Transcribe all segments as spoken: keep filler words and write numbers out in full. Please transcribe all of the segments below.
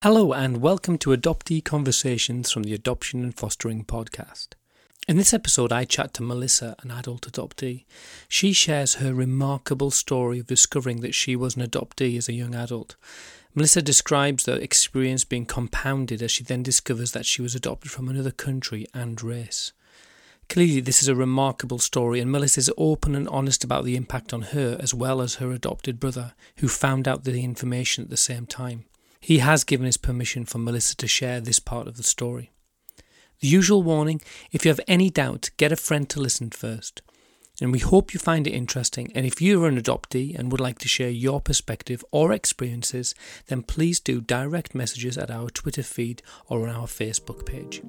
Hello and welcome to Adoptee Conversations from the Adoption and Fostering Podcast. In this episode I chat to Melissa, an adult adoptee. She shares her remarkable story of discovering that she was an adoptee as a young adult. Melissa describes the experience being compounded as she then discovers that she was adopted from another country and race. Clearly this is a remarkable story, and Melissa is open and honest about the impact on her as well as her adopted brother, who found out the information at the same time. He has given his permission for Melissa to share this part of the story. The usual warning: if you have any doubt, get a friend to listen first. And we hope you find it interesting, and if you're an adoptee and would like to share your perspective or experiences, then please do direct messages at our Twitter feed or on our Facebook page.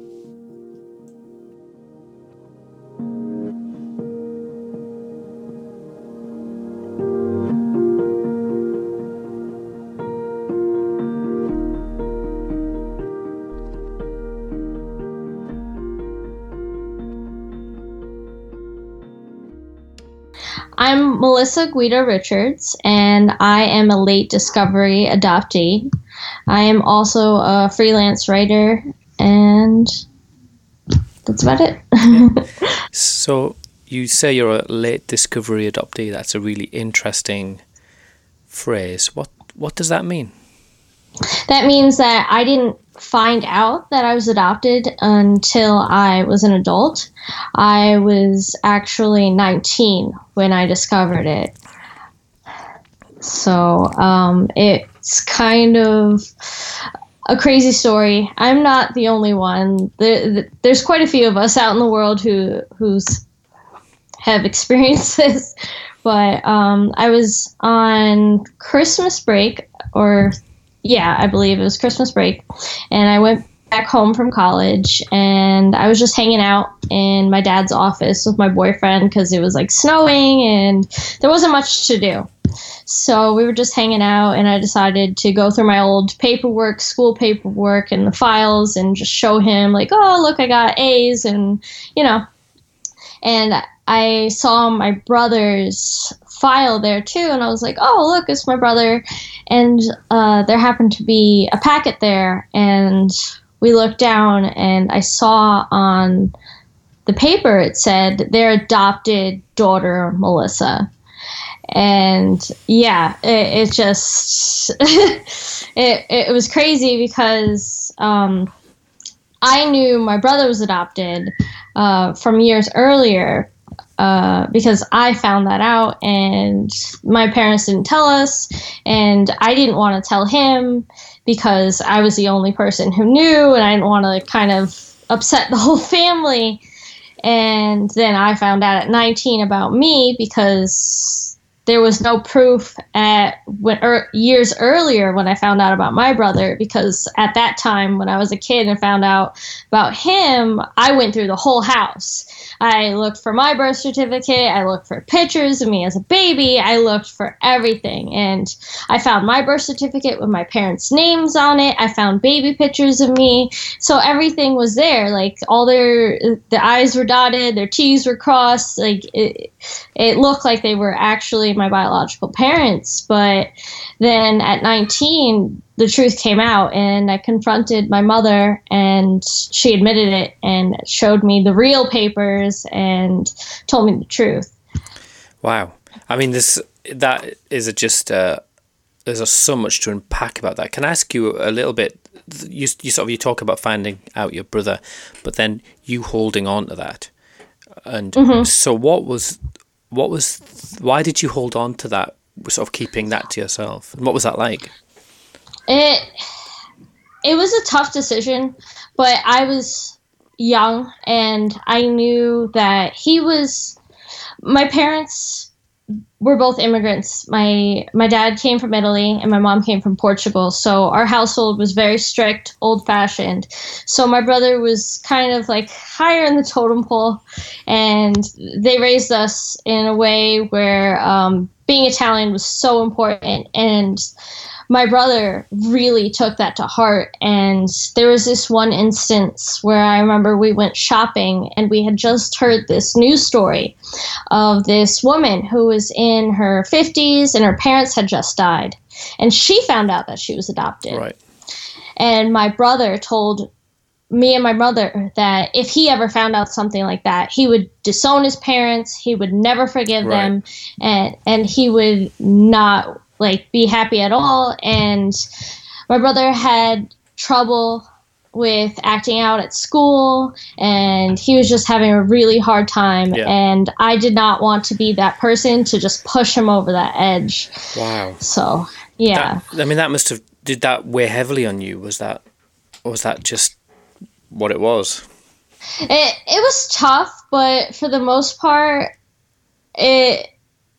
I'm Melissa Guida Richards, and I am a late discovery adoptee. I am also a freelance writer, and that's about it. Yeah. So you say you're a late discovery adoptee. That's a really interesting phrase. What what does that mean? That means that I didn't find out that I was adopted until I was an adult. I was actually nineteen when I discovered it. So um, it's kind of a crazy story. I'm not the only one. There, there's quite a few of us out in the world who who's have experienced this. But um, I was on Christmas break, or yeah, I believe it was Christmas break, and I went back home from college, and I was just hanging out in my dad's office with my boyfriend because it was like snowing and there wasn't much to do. So we were just hanging out, and I decided to go through my old paperwork, school paperwork and the files, and just show him like, oh, look, I got A's, and you know, and I saw my brother's file there too, and I was like, oh, look, it's my brother. And uh, there happened to be a packet there, and we looked down, and I saw on the paper it said their adopted daughter, Melissa. And yeah, it, it just it, it was crazy because um, I knew my brother was adopted uh, from years earlier. Uh, because I found that out, and my parents didn't tell us, and I didn't want to tell him because I was the only person who knew, and I didn't want to kind of upset the whole family. And then I found out at nineteen about me because there was no proof at when, er, years earlier when I found out about my brother, because at that time when I was a kid and found out about him, I went through the whole house. I looked for my birth certificate. I looked for pictures of me as a baby. I looked for everything. And I found my birth certificate with my parents' names on it. I found baby pictures of me. So everything was there. Like all their, the I's were dotted, their T's were crossed. Like it, it looked like they were actually my biological parents. But then at nineteen, the truth came out, and I confronted my mother, and she admitted it and showed me the real papers and told me the truth. Wow. I mean, this that is a just uh, there's a, so much to unpack about that. Can I ask you a little bit? You, you sort of you talk about finding out your brother, but then you holding on to that, and mm-hmm. so what was what was why did you hold on to that? Sort of keeping that to yourself, and what was that like? It it was a tough decision, but I was young, and I knew that he was. My parents were both immigrants. My my dad came from Italy, and my mom came from Portugal. So our household was very strict, old-fashioned. So my brother was kind of like higher in the totem pole, and they raised us in a way where um, being Italian was so important. And my brother really took that to heart. And there was this one instance where I remember we went shopping, and we had just heard this news story of this woman who was in her fifties, and her parents had just died. And she found out that she was adopted. Right. And my brother told me and my mother that if he ever found out something like that, he would disown his parents, he would never forgive Right. them, and and he would not like be happy at all. And my brother had trouble with acting out at school, and he was just having a really hard time. Yeah. And I did not want to be that person to just push him over that edge. Wow. So yeah. That, I mean, that must have, did that weigh heavily on you? Was that, or was that just what it was? It it was tough, but for the most part, it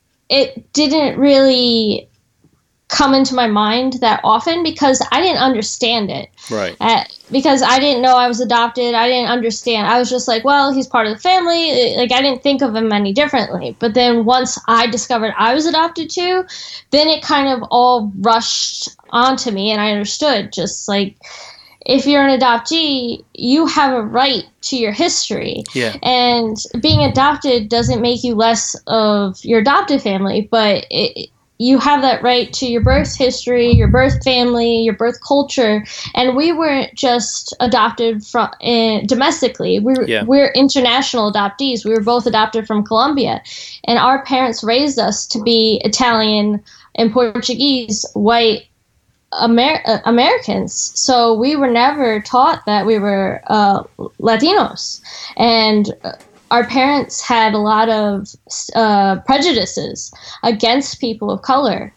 it didn't really come into my mind that often because I didn't understand it. Right. Uh, because I didn't know I was adopted. I didn't understand. I was just like, well, he's part of the family. Like, I didn't think of him any differently. But then once I discovered I was adopted too, then it kind of all rushed onto me, and I understood just like, if you're an adoptee, you have a right to your history. Yeah. And being adopted doesn't make you less of your adopted family, but it, you have that right to your birth history, your birth family, your birth culture. And we weren't just adopted from uh, domestically. We were, Yeah. We're international adoptees. We were both adopted from Colombia. And our parents raised us to be Italian and Portuguese, white, Amer- uh, Americans. So we were never taught that we were uh, Latinos. And uh, our parents had a lot of uh, prejudices against people of color.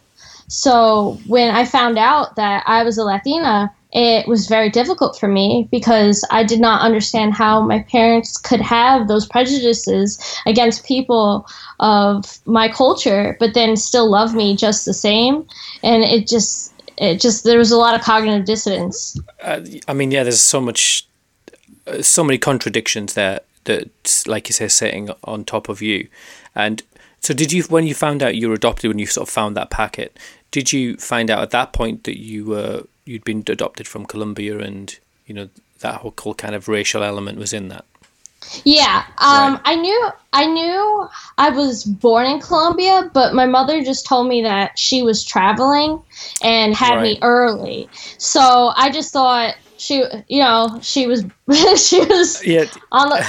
So when I found out that I was a Latina, it was very difficult for me because I did not understand how my parents could have those prejudices against people of my culture, but then still love me just the same. And it just It just, there was a lot of cognitive dissonance. Uh, I mean, yeah, there's so much, uh, so many contradictions there that, like you say, sitting on top of you. And so did you, when you found out you were adopted, when you sort of found that packet, did you find out at that point that you were, you'd been adopted from Colombia and, you know, that whole, whole kind of racial element was in that? Yeah, um, Right. I knew I knew I was born in Colombia, but my mother just told me that she was traveling and had me Right. early. So I just thought she, you know, she was she was Yeah. on the.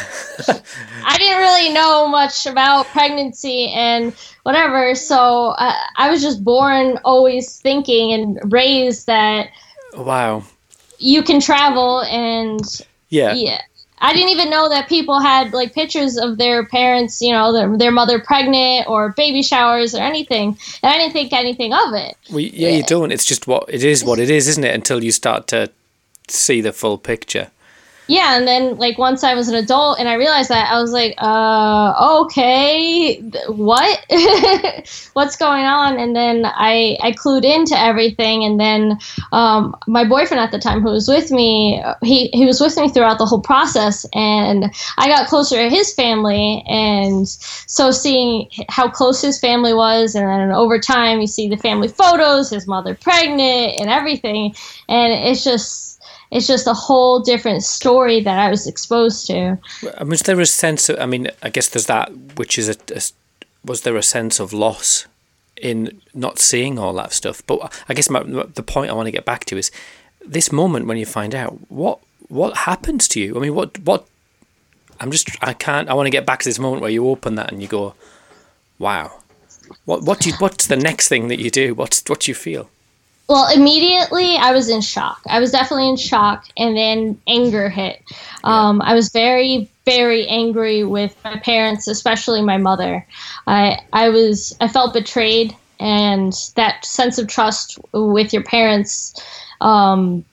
I didn't really know much about pregnancy and whatever, so I, I was just born always thinking and raised that Wow. you can travel and Yeah. yeah. I didn't even know that people had like pictures of their parents, you know, their, their mother pregnant or baby showers or anything. And I didn't think anything of it. Well, yeah, you don't. It's just what it is, what it is, isn't it? Until you start to see the full picture. Yeah, and then like once I was an adult and I realized that, I was like, uh, okay, th- what? What's going on? And then I I clued into everything, and then um, my boyfriend at the time, who was with me, he he was with me throughout the whole process, and I got closer to his family, and so seeing how close his family was, and then over time you see the family photos, his mother pregnant, and everything, and it's just. It's just a whole different story that I was exposed to. I mean, was there a sense of, I mean, I guess there's that, which is a, a, was there a sense of loss in not seeing all that stuff? But I guess my, the point I want to get back to is this moment when you find out, what what happens to you? I mean, what, what, I'm just, I can't, I want to get back to this moment where you open that and you go, wow. What, what do you, what's the next thing that you do? What's, what do you feel? Well, immediately I was in shock. I was definitely in shock, and then anger hit. Um, I was very, very angry with my parents, especially my mother. I, I was, I felt betrayed, and that sense of trust with your parents. Um,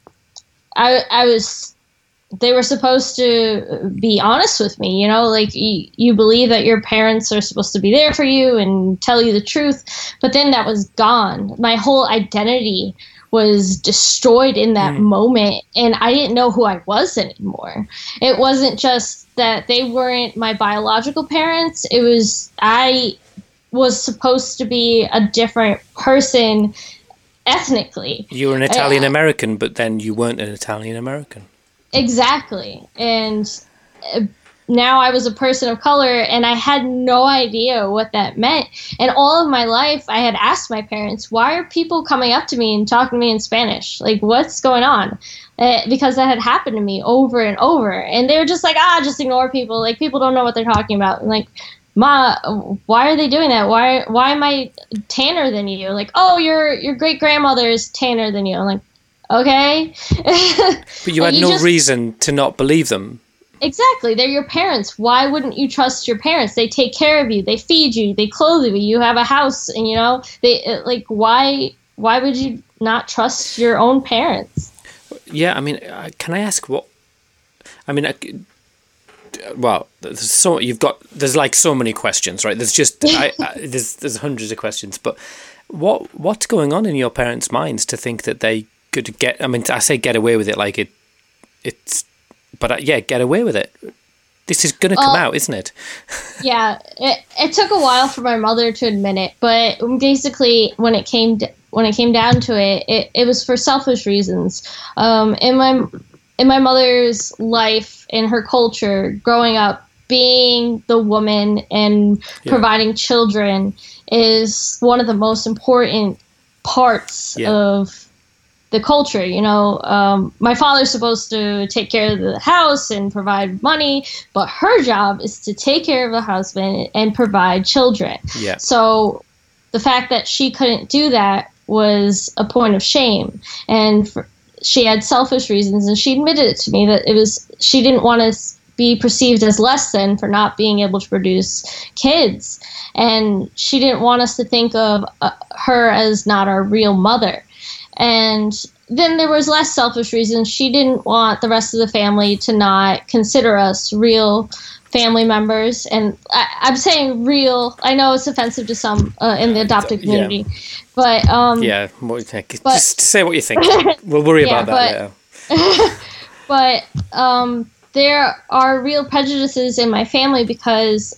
I, I was. They were supposed to be honest with me, you know, like you, you believe that your parents are supposed to be there for you and tell you the truth. But then that was gone. My whole identity was destroyed in that mm. moment. And I didn't know who I was anymore. It wasn't just that they weren't my biological parents. It was I was supposed to be a different person ethnically. You were an Italian American, but then you weren't an Italian American. Exactly. And uh, now I was a person of color, and I had no idea what that meant. And all of my life, I had asked my parents, why are people coming up to me and talking to me in Spanish? Like, what's going on? Uh, because that had happened to me over and over. And they were just like, ah, just ignore people. Like, people don't know what they're talking about. And like, Ma, why are they doing that? Why why am I tanner than you? Like, oh, your your great grandmother is tanner than you. I'm like, okay. But you had you no just, reason to not believe them. Exactly. They're your parents. Why wouldn't you trust your parents? They take care of you. They feed you. They clothe you. You have a house, and you know they like. Why why would you not trust your own parents? Yeah, I mean, can I ask what? I mean, I, well, there's so you've got there's like so many questions, right? There's just I, I, there's there's hundreds of questions, but what what's going on in your parents' minds to think that they could get? I mean, I say get away with it, like it, it's, but uh, yeah, get away with it. This is going to come well, out, isn't it? Yeah, it it took a while for my mother to admit it, but basically, when it came to, when it came down to it, it, it was for selfish reasons. Um, in my in my mother's life, in her culture, growing up, being the woman and yeah. providing children is one of the most important parts yeah. of the culture. You know, um, my father's supposed to take care of the house and provide money, but her job is to take care of the husband and provide children. Yeah. So the fact that she couldn't do that was a point of shame. And for, she had selfish reasons, and she admitted it to me that it was she didn't want to be perceived as less than for not being able to produce kids. And she didn't want us to think of uh, her as not our real mother. And then there was less selfish reasons. She didn't want the rest of the family to not consider us real family members. And I, I'm saying real. I know it's offensive to some uh, in the adopted community. Yeah. But um, yeah, what do you think? But, just say what you think. We'll worry yeah, about that but, later. But um, there are real prejudices in my family because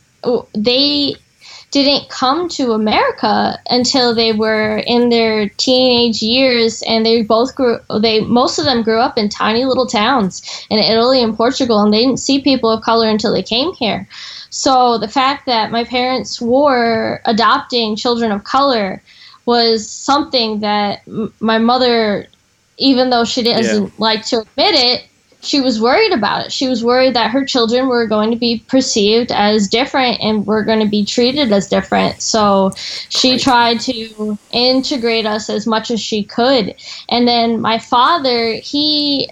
they didn't come to America until they were in their teenage years, and they both grew. They most of them grew up in tiny little towns in Italy and Portugal, and they didn't see people of color until they came here. So the fact that my parents were adopting children of color was something that m- my mother, even though she doesn't yeah. like to admit it, she was worried about it. She was worried that her children were going to be perceived as different and were going to be treated as different. So she Crazy. tried to integrate us as much as she could. And then my father, he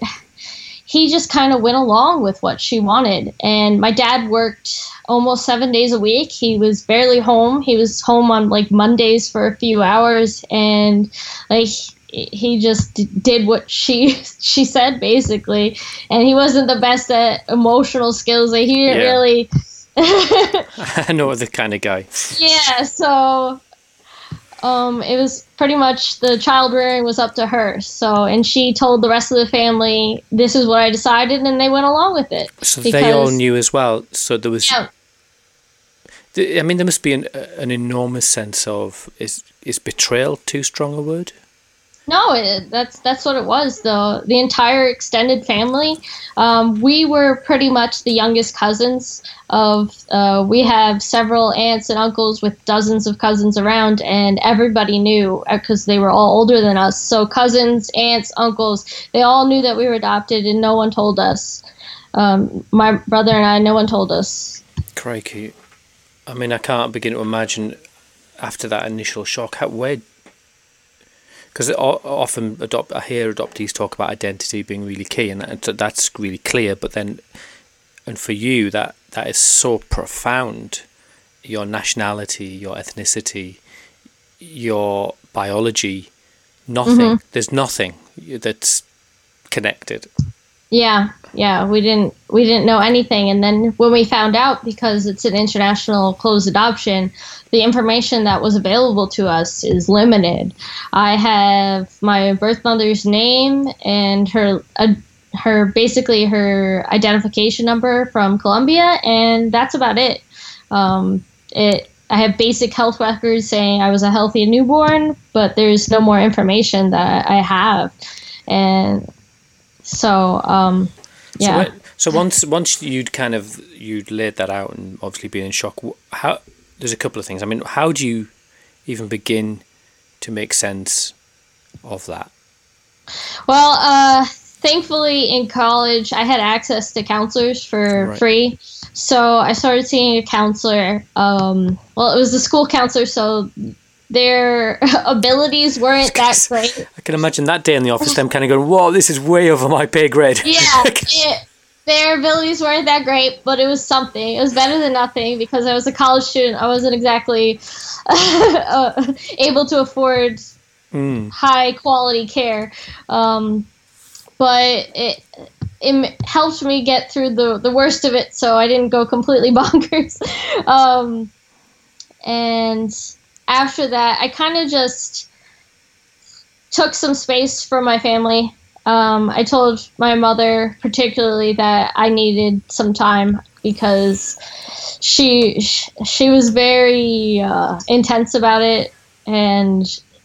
he just kind of went along with what she wanted. And my dad worked almost seven days a week. He was barely home. He was home on like Mondays for a few hours, and like he just did what she she said basically. And he wasn't the best at emotional skills. Like he didn't yeah. really. I know the kind of guy. Yeah, so um, it was pretty much the child rearing was up to her. So, and she told the rest of the family, "This is what I decided," and they went along with it. So because, they all knew as well. So there was. Yeah. I mean, there must be an an enormous sense of is is betrayal too strong a word? No, it, that's that's what it was. The the entire extended family. Um, we were pretty much the youngest cousins of. Uh, we have several aunts and uncles with dozens of cousins around, and everybody knew because they were all older than us. So cousins, aunts, uncles, they all knew that we were adopted, and no one told us. Um, my brother and I, no one told us. Crikey. I mean, I can't begin to imagine after that initial shock how where. Because often adopt, I hear adoptees talk about identity being really key, and that's really clear. But then, and for you, that, that is so profound. Your nationality, your ethnicity, your biology, nothing. Mm-hmm. There's nothing that's connected. Yeah, yeah, we didn't we didn't know anything, and then when we found out, because it's an international closed adoption, the information that was available to us is limited. I have my birth mother's name and her uh, her basically her identification number from Colombia, and that's about it. Um, it I have basic health records saying I was a healthy newborn, but there's no more information that I have, and. So, um, yeah. So, when, so once once you'd kind of you'd laid that out and obviously been in shock, how there's a couple of things. I mean, how do you even begin to make sense of that? Well, uh, thankfully in college I had access to counselors for Right. free. So I started seeing a counselor. Um, well, it was the school counselor, so their abilities weren't that great. I can imagine that day in the office, them kind of going, whoa, this is way over my pay grade. Yeah, it, their abilities weren't that great, but it was something. It was better than nothing because I was a college student. I wasn't exactly uh, able to afford Mm. high quality care. Um, but it it helped me get through the, the worst of it, so I didn't go completely bonkers. Um, and after that, I kind of just took some space from my family. Um, I told my mother particularly that I needed some time because she she was very uh, intense about it, and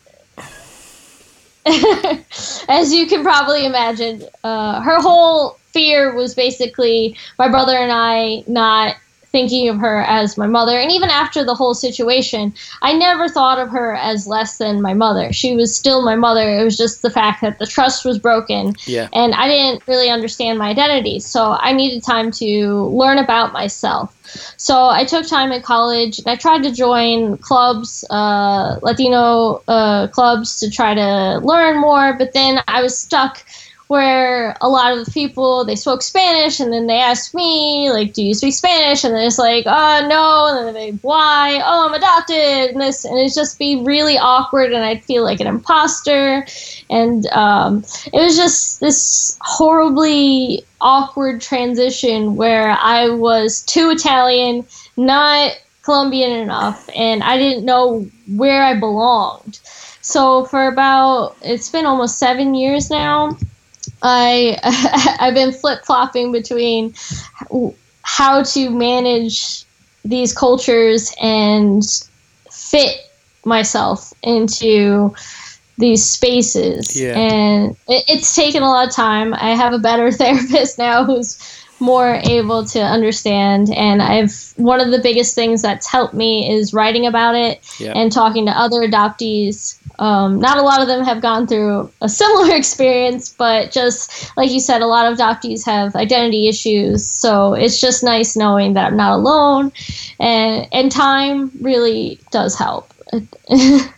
as you can probably imagine, uh, her whole fear was basically my brother and I not thinking of her as my mother. And even after the whole situation, I never thought of her as less than my mother. She was still my mother. It was just the fact that the trust was broken. Yeah. And I didn't really understand my identity. So I needed time to learn about myself. So I took time in college and I tried to join clubs, uh, Latino uh, clubs to try to learn more. But then I was stuck where a lot of the people, they spoke Spanish, and then they asked me, like, do you speak Spanish? And then it's like, oh, no, and then they, why? Oh, I'm adopted, and this, and it's just be really awkward, and I'd feel like an imposter, and um, it was just this horribly awkward transition where I was too Italian, not Colombian enough, and I didn't know where I belonged. So for about, it's been almost seven years now, I, I've been flip-flopping between how to manage these cultures and fit myself into these spaces. Yeah. And it, it's taken a lot of time. I have a better therapist now who's more able to understand, and I've one of the biggest things that's helped me is writing about it Yeah. and talking to other adoptees. Um, not a lot of them have gone through a similar experience, but just like you said, a lot of adoptees have identity issues, so it's just nice knowing that I'm not alone, and and time really does help. I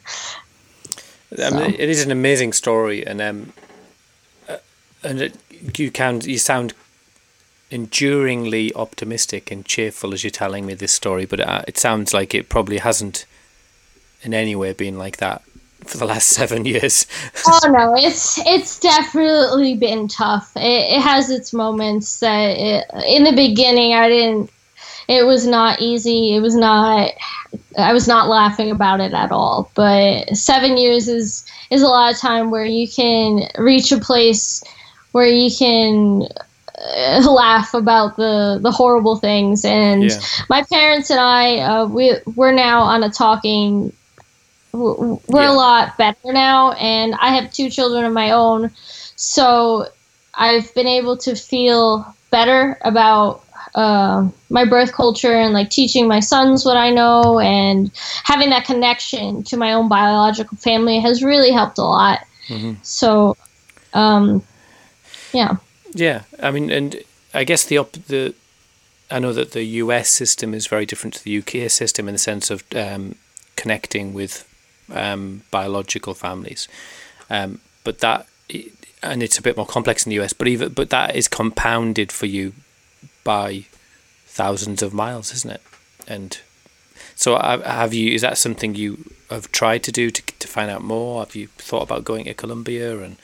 So. mean, it is an amazing story, and um, uh, and it, you can you sound enduringly optimistic and cheerful as you're telling me this story, but uh, it sounds like it probably hasn't in any way been like that for the last seven years. Oh no, it's it's definitely been tough. It, it has its moments that it, in the beginning I didn't. It was not easy. It was not. I was not laughing about it at all. But seven years is is a lot of time where you can reach a place where you can uh, laugh about the the horrible things. And Yeah. my parents and I, uh, we we're now on a talking. We're Yeah. a lot better now, and I have two children of my own, so I've been able to feel better about uh, my birth culture and like teaching my sons what I know, and having that connection to my own biological family has really helped a lot. Mm-hmm. So, um, yeah. Yeah, I mean, and I guess the op- the I know that the U S system is very different to the U K system in the sense of um, connecting with um, biological families, um, but that and it's a bit more complex in the U S. But even but that is compounded for you by thousands of miles, isn't it? And so, have you? Is that something you have tried to do to to find out more? Have you thought about going to Colombia and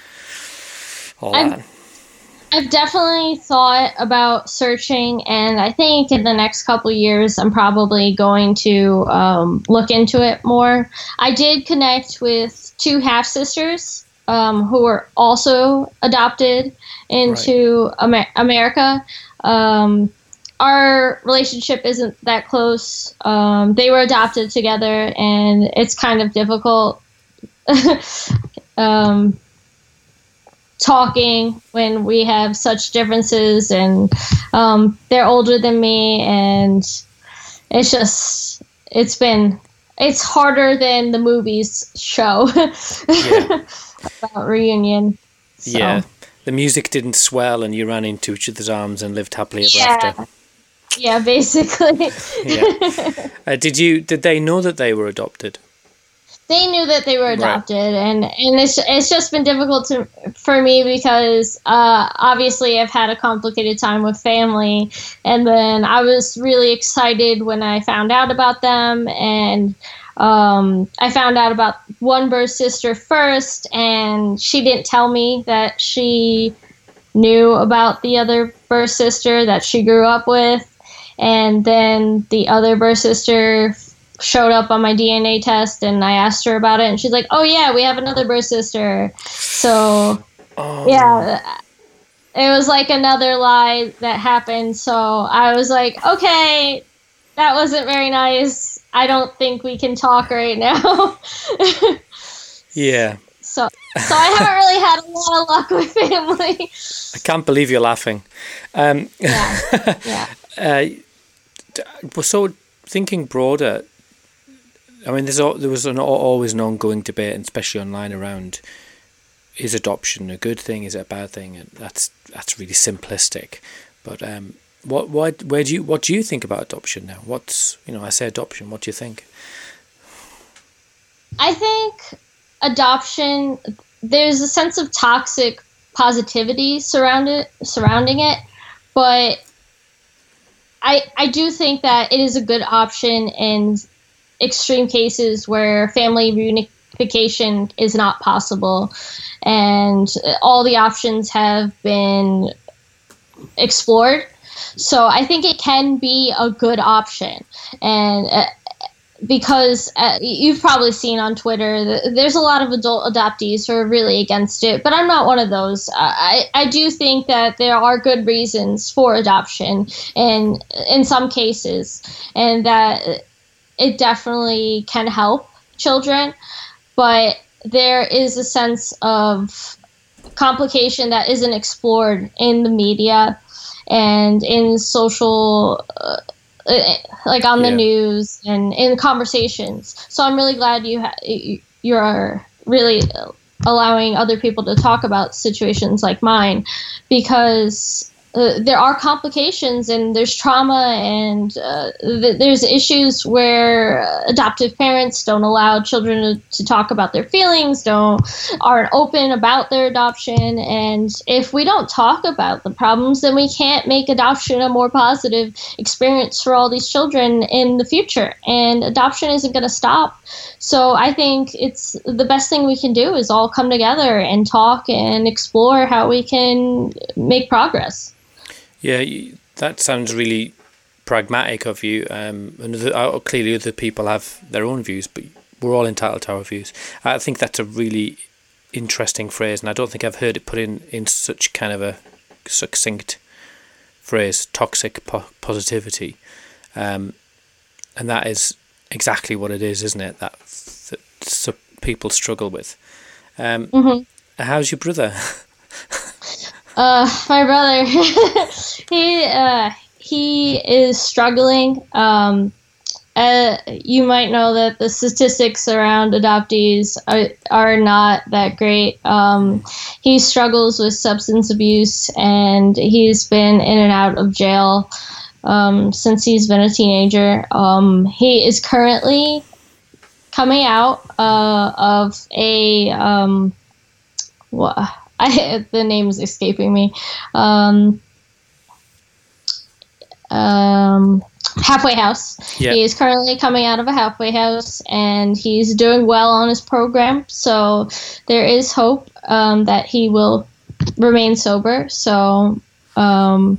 all I've, that? I've definitely thought about searching, and I think in the next couple of years, I'm probably going to um, look into it more. I did connect with two half sisters um, who were also adopted into Right. Amer- America. Um, our relationship isn't that close. Um, they were adopted together, and it's kind of difficult. um, talking when we have such differences, and um, they're older than me, and it's just, it's been, it's harder than the movies show Yeah. about reunion. So. Yeah. The music didn't swell and you ran into each other's arms and lived happily ever Yeah. after. Yeah, basically. Yeah. Uh, did you, did they know that they were adopted? They knew that they were Right. adopted, and, and it's it's just been difficult to for me because uh, obviously I've had a complicated time with family, and then I was really excited when I found out about them, and um, I found out about one birth sister first, and she didn't tell me that she knew about the other birth sister that she grew up with, and then the other birth sister showed up on my D N A test, and I asked her about it, and she's like, oh yeah, we have another birth sister. So Oh. yeah, it was like another lie that happened. So I was like, okay, that wasn't very nice. I don't think we can talk right now. Yeah. so so I haven't really had a lot of luck with family. I can't believe you're laughing. Um, Yeah. Yeah. uh, d- so thinking broader, I mean, there's al- there was an, always an ongoing debate, and especially online, around, is adoption a good thing? Is it a bad thing? And that's that's really simplistic. But um, what why where do you what do you think about adoption now? What's you know I say adoption. What do you think? I think adoption, there's a sense of toxic positivity surrounded surrounding it, but I I do think that it is a good option in extreme cases where family reunification is not possible, and all the options have been explored. So I think it can be a good option, and uh, because uh, you've probably seen on Twitter that there's a lot of adult adoptees who are really against it, but I'm not one of those. I, I do think that there are good reasons for adoption, and in some cases, and that it definitely can help children, but there is a sense of complication that isn't explored in the media and in social, uh, like on the Yeah. news and in conversations. So I'm really glad you ha- you're really allowing other people to talk about situations like mine, because Uh, there are complications and there's trauma, and uh, th- there's issues where adoptive parents don't allow children to, to talk about their feelings, don't aren't open about their adoption, and if we don't talk about the problems, then we can't make adoption a more positive experience for all these children in the future, and adoption isn't going to stop. So I think it's the best thing we can do is all come together and talk and explore how we can make progress. Yeah, you- that sounds really pragmatic of you. Um, and other, uh, clearly other people have their own views, but we're all entitled to our views. I think that's a really interesting phrase, and I don't think I've heard it put in, in such kind of a succinct phrase, toxic po- positivity. Um, and that is exactly what it is, isn't it? That, that so people struggle with. Um, Mm-hmm. How's your brother? Uh, my brother, he uh, he is struggling. Um, uh, you might know that the statistics around adoptees are, are not that great. Um, he struggles with substance abuse, and he's been in and out of jail um, since he's been a teenager. Um, he is currently coming out uh, of a um, what. I, the name is escaping me. Um, um, halfway house. Yeah. He is currently coming out of a halfway house, and he's doing well on his program. So there is hope um, that he will remain sober. So, um,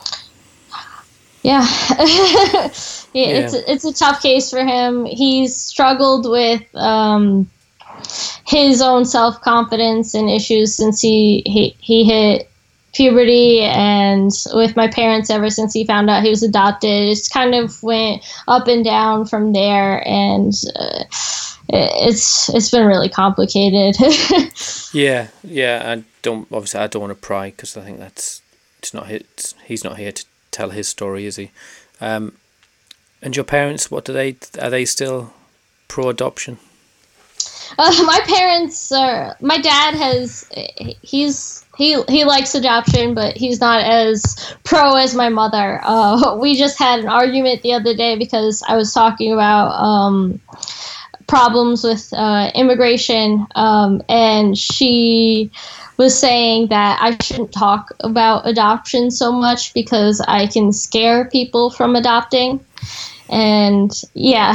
yeah, yeah, it's it's a tough case for him. He's struggled with. Um, his own self-confidence and issues since he, he he hit puberty, and with my parents ever since he found out he was adopted. It's kind of went up and down from there, and uh, it's it's been really complicated. yeah, yeah. I don't obviously I don't want to pry because I think that's it's not his, he's not here to tell his story, is he? Um, and your parents, what do they are they still pro adoption? Uh, my parents are. My dad has. He's he he likes adoption, but he's not as pro as my mother. Uh, we just had an argument the other day because I was talking about um, problems with uh, immigration, um, and she was saying that I shouldn't talk about adoption so much because I can scare people from adopting. And yeah,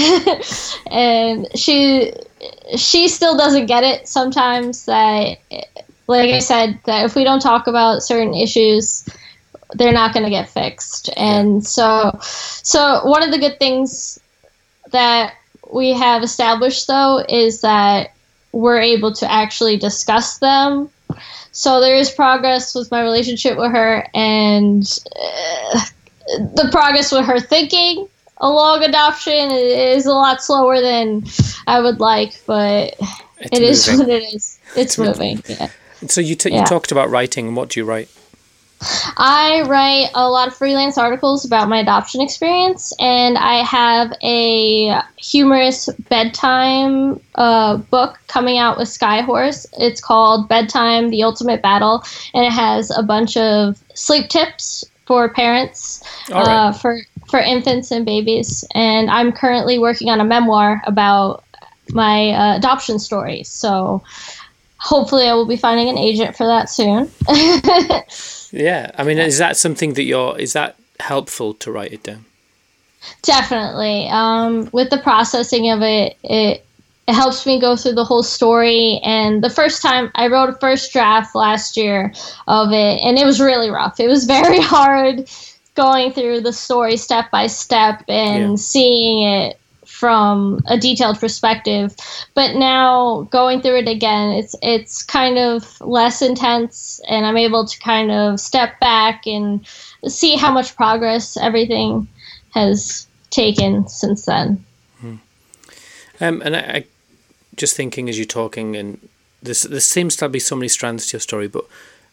and she she still doesn't get it sometimes that, like I said, that if we don't talk about certain issues, they're not going to get fixed. And so, so one of the good things that we have established, though, is that we're able to actually discuss them. So there is progress with my relationship with her, and uh, the progress with her thinking along adoption is a lot slower than I would like, but it's it is moving. What it is. It's, it's moving. moving. Yeah. So you, t- yeah. you talked about writing, and what do you write? I write a lot of freelance articles about my adoption experience, and I have a humorous bedtime uh, book coming out with Skyhorse. It's called Bedtime: The Ultimate Battle, and it has a bunch of sleep tips for parents, All right. uh, for for infants and babies. And I'm currently working on a memoir about my uh, adoption story. So hopefully I will be finding an agent for that soon. Yeah. I mean, is that something that you're, is that helpful to write it down? Definitely. Um, with the processing of it, it, it helps me go through the whole story. And the first time I wrote a first draft last year of it, and it was really rough. It was very hard going through the story step by step and yeah. seeing it from a detailed perspective. But now going through it again, it's it's kind of less intense, and I'm able to kind of step back and see how much progress everything has taken since then. Hmm. Um, and I, I just thinking as you're talking, and this there seems to be so many strands to your story, but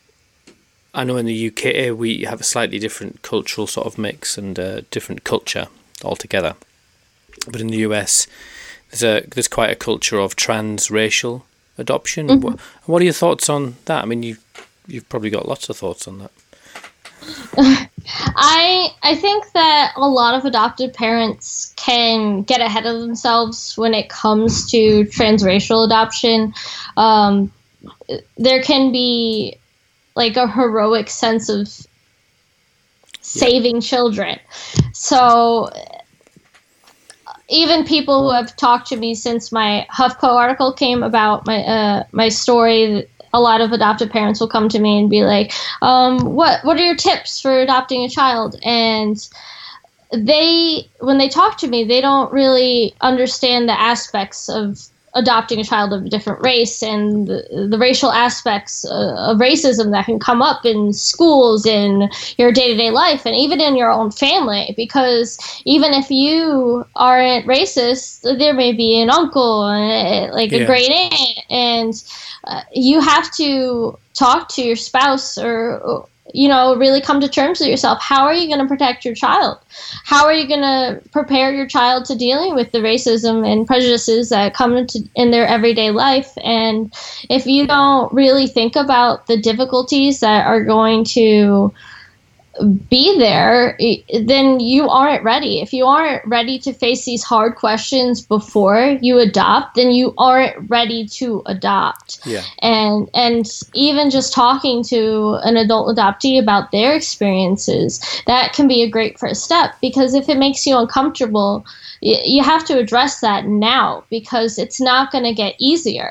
I know in the U K we have a slightly different cultural sort of mix and a different culture altogether. But in the U S, there's a there's quite a culture of transracial adoption. Mm-hmm. What, what are your thoughts on that? I mean, you you've probably got lots of thoughts on that. I I think that a lot of adopted parents can get ahead of themselves when it comes to transracial adoption. Um, there can be like a heroic sense of saving yeah. children. So even people who have talked to me since my HuffPo article came about my uh, my story, a lot of adoptive parents will come to me and be like, um, what what are your tips for adopting a child? And they, when they talk to me, they don't really understand the aspects of adopting a child of a different race and the, the racial aspects uh, of racism that can come up in schools, in your day-to-day life, and even in your own family. Because even if you aren't racist, there may be an uncle, uh, like yeah. a great aunt, and uh, you have to talk to your spouse or, you know, really come to terms with yourself. How are you going to protect your child? How are you going to prepare your child to dealing with the racism and prejudices that come into in their everyday life? And if you don't really think about the difficulties that are going to be there, then you aren't ready. If you aren't ready to face these hard questions before you adopt, then you aren't ready to adopt. Yeah. And and even just talking to an adult adoptee about their experiences, that can be a great first step, because if it makes you uncomfortable, you have to address that now, because it's not going to get easier.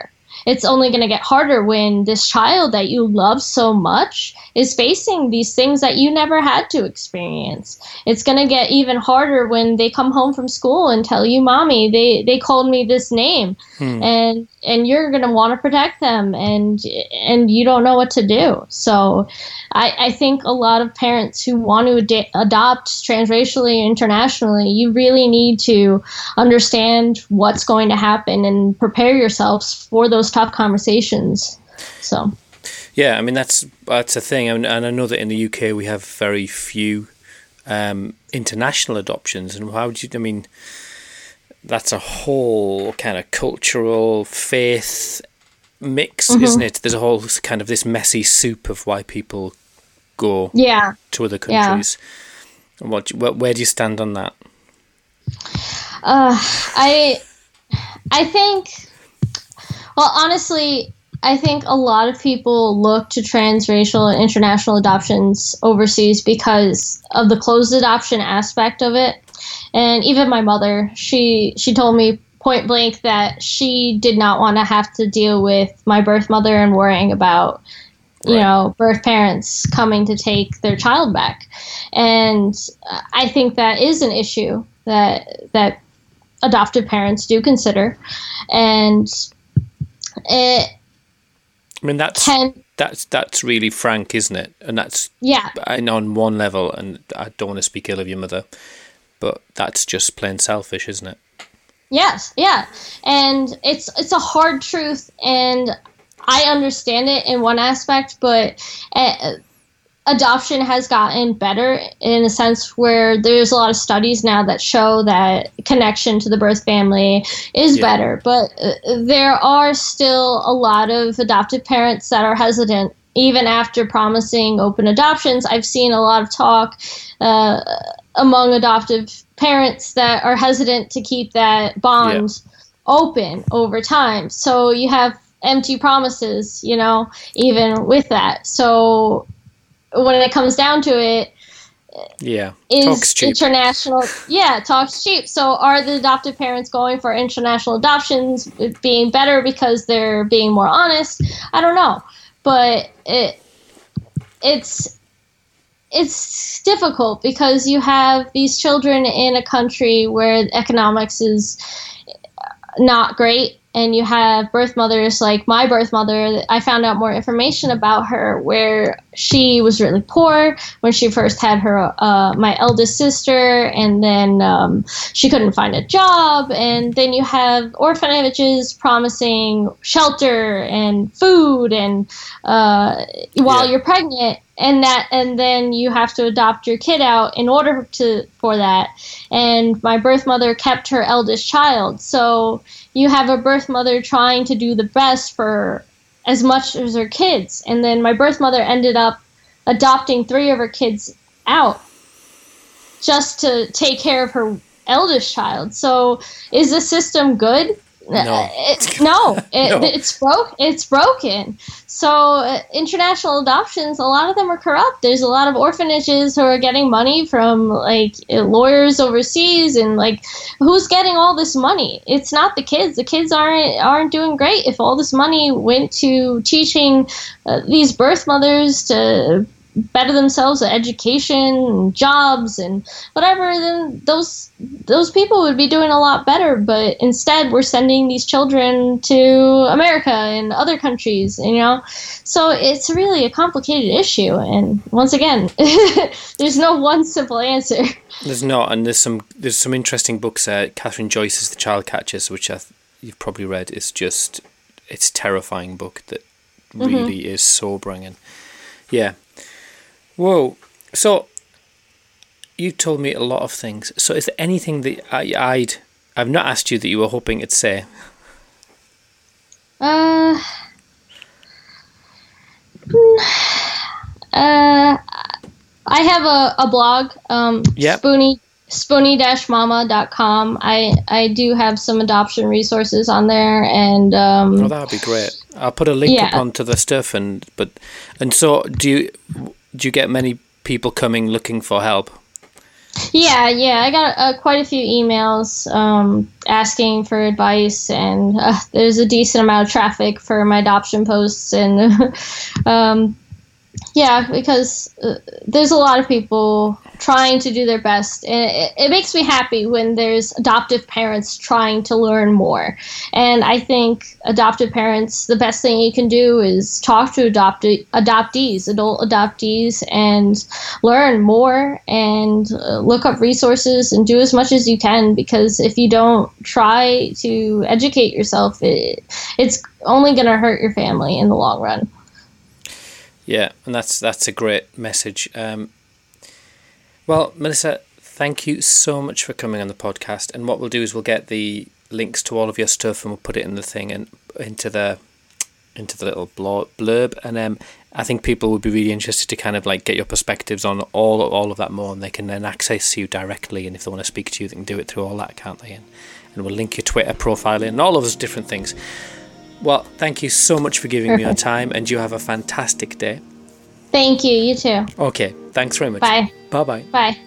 it's only going to get harder when this child that you love so much is facing these things that you never had to experience. It's going to get even harder when they come home from school and tell you, Mommy, they, they called me this name. Hmm. And and you're going to want to protect them, and and you don't know what to do. So I, I think a lot of parents who want to ad- adopt transracially, internationally, you really need to understand what's going to happen and prepare yourselves for those tough conversations. So, yeah, I mean, that's that's a thing. And, and I know that in the U K we have very few um, international adoptions. And how would you, I mean, that's a whole kind of cultural faith mix, mm-hmm. isn't it? There's a whole kind of this messy soup of why people go yeah. to other countries. Yeah. And what, where, where do you stand on that? Uh, I, I think, well, honestly, I think a lot of people look to transracial and international adoptions overseas because of the closed adoption aspect of it. And even my mother, she she told me point blank that she did not want to have to deal with my birth mother and worrying about, you right. know, birth parents coming to take their child back. And I think that is an issue that that adoptive parents do consider. And it I mean, that's can, that's that's really frank, isn't it? And that's yeah. And on one level, and I don't want to speak ill of your mother, but that's just plain selfish, isn't it? Yes, yeah. And it's it's a hard truth, and I understand it in one aspect, but uh, adoption has gotten better in a sense where there's a lot of studies now that show that connection to the birth family is yeah. better. But uh, there are still a lot of adoptive parents that are hesitant. Even after promising open adoptions, I've seen a lot of talk uh, among adoptive parents that are hesitant to keep that bond yeah. open over time. So you have empty promises, you know, even with that. So when it comes down to it, yeah, is talk's cheap. International, yeah, talk's cheap. So are the adoptive parents going for international adoptions being better because they're being more honest? I don't know. But it, it's it's difficult because you have these children in a country where economics is not great, and you have birth mothers like my birth mother. I found out more information about her where she was really poor when she first had her, uh, my eldest sister, and then um, she couldn't find a job. And then you have orphanages promising shelter and food and uh, while yeah. you're pregnant. And that, and then you have to adopt your kid out in order to for that. And my birth mother kept her eldest child. So you have a birth mother trying to do the best for as much as her kids. And then my birth mother ended up adopting three of her kids out just to take care of her eldest child. So is the system good? No, it, no, it, no. it's broke. It's broken. So uh, international adoptions, a lot of them are corrupt. There's a lot of orphanages who are getting money from like lawyers overseas, and like who's getting all this money? It's not the kids. The kids aren't aren't doing great. If all this money went to teaching uh, these birth mothers to better themselves at education and jobs and whatever, then those those people would be doing a lot better. But instead we're sending these children to America and other countries, you know. So it's really a complicated issue, and once again there's no one simple answer. There's not, and there's some there's some interesting books. uh, Catherine Joyce's The Child Catchers, which I th- you've probably read. It's just it's a terrifying book that really mm-hmm. is sobering. And yeah. Whoa. So you told me a lot of things. So is there anything that I, I'd I've not asked you that you were hoping to say? Uh, uh, I have a, a blog, um, yep. Spoonie, spoonie dash mama dot com. I, I do have some adoption resources on there, and um, oh, that would be great. I'll put a link yeah. up onto the stuff, and but and so do you. Do you get many people coming looking for help? Yeah, yeah, I got uh, quite a few emails um, asking for advice, and uh, there's a decent amount of traffic for my adoption posts, and um, yeah, because uh, there's a lot of people trying to do their best, and it, it makes me happy when there's adoptive parents trying to learn more. And I think adoptive parents, the best thing you can do is talk to adopti- adoptees, adult adoptees, and learn more, and uh, look up resources and do as much as you can, because if you don't try to educate yourself, it, it's only going to hurt your family in the long run. Yeah, and that's that's a great message. Um, well, Melissa, thank you so much for coming on the podcast. And what we'll do is we'll get the links to all of your stuff, and we'll put it in the thing and into the into the little blurb. And um, I think people would be really interested to kind of like get your perspectives on all all of that more, and they can then access you directly. And if they want to speak to you, they can do it through all that, can't they? And, and we'll link your Twitter profile in and all of those different things. Well, thank you so much for giving Perfect. me your time, and you have a fantastic day. Thank you. You too. Okay. Thanks very much. Bye. Bye-bye. Bye.